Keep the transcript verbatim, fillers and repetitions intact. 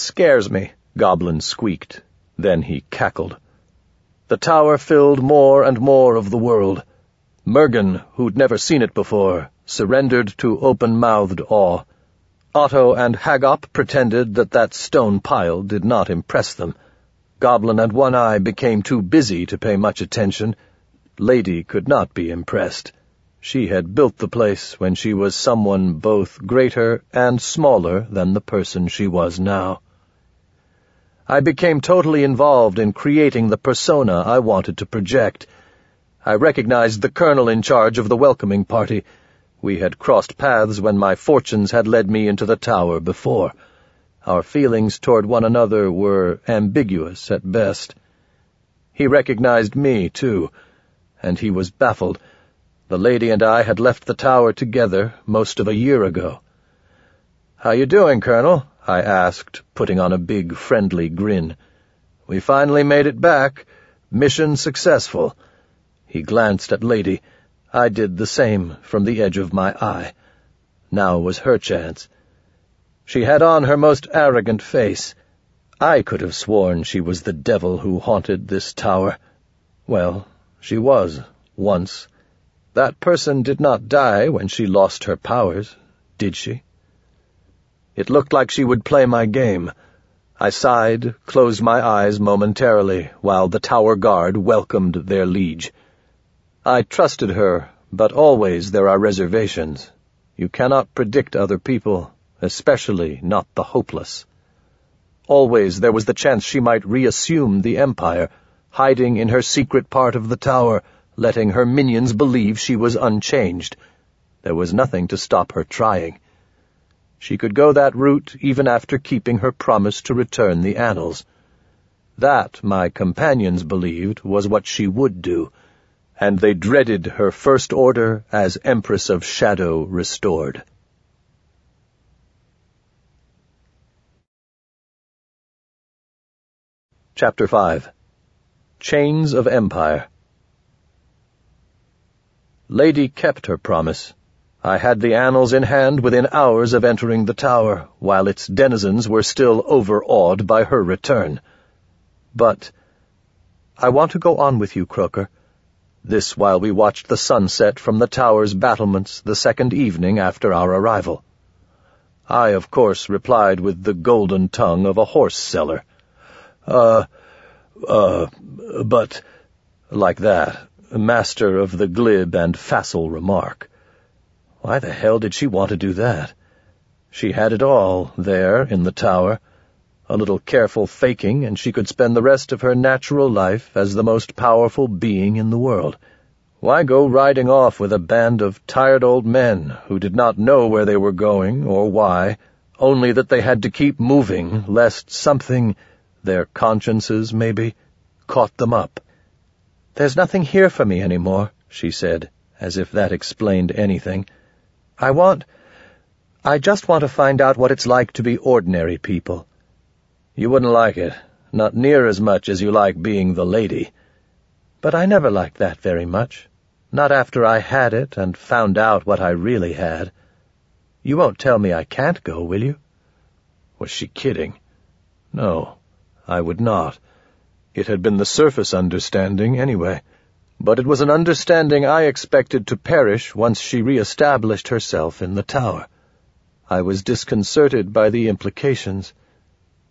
scares me," Goblin squeaked. Then he cackled. The tower filled more and more of the world. Mergen, who'd never seen it before, surrendered to open-mouthed awe. Otto and Haggop pretended that that stone pile did not impress them. Goblin and One-Eye became too busy to pay much attention. Lady could not be impressed. She had built the place when she was someone both greater and smaller than the person she was now. I became totally involved in creating the persona I wanted to project. I recognized the colonel in charge of the welcoming party. We had crossed paths when my fortunes had led me into the tower before. Our feelings toward one another were ambiguous at best. He recognized me, too, and he was baffled. The lady and I had left the tower together most of a year ago. "How you doing, Colonel?" I asked, putting on a big, friendly grin. "We finally made it back. Mission successful." He glanced at Lady. I did the same from the edge of my eye. Now was her chance. She had on her most arrogant face. I could have sworn she was the devil who haunted this tower. Well, she was, once. That person did not die when she lost her powers, did she? It looked like she would play my game. I sighed, closed my eyes momentarily, while the tower guard welcomed their liege. I trusted her, but always there are reservations. You cannot predict other people, especially not the hopeless. Always there was the chance she might reassume the Empire, hiding in her secret part of the tower, letting her minions believe she was unchanged. There was nothing to stop her trying. She could go that route even after keeping her promise to return the annals. That, my companions believed, was what she would do, and they dreaded her first order as Empress of Shadow restored. Chapter five. Chains of Empire. Lady kept her promise. I had the annals in hand within hours of entering the tower, while its denizens were still overawed by her return. But I want to go on with you, Croker. This while we watched the sunset from the tower's battlements the second evening after our arrival. I, of course, replied with the golden tongue of a horse seller. Uh, uh, but, like that, master of the glib and facile remark. Why the hell did she want to do that? She had it all, there, in the tower. A little careful faking, and she could spend the rest of her natural life as the most powerful being in the world. Why go riding off with a band of tired old men who did not know where they were going or why, only that they had to keep moving, lest something, their consciences maybe, caught them up? "There's nothing here for me any more," she said, as if that explained anything. I want... I just want to find out what it's like to be ordinary people." "You wouldn't like it, not near as much as you like being the lady." "But I never liked that very much. Not after I had it and found out what I really had. You won't tell me I can't go, will you?" Was she kidding? No, I would not. It had been the surface understanding, anyway. But it was an understanding I expected to perish once she re-established herself in the tower. I was disconcerted by the implications.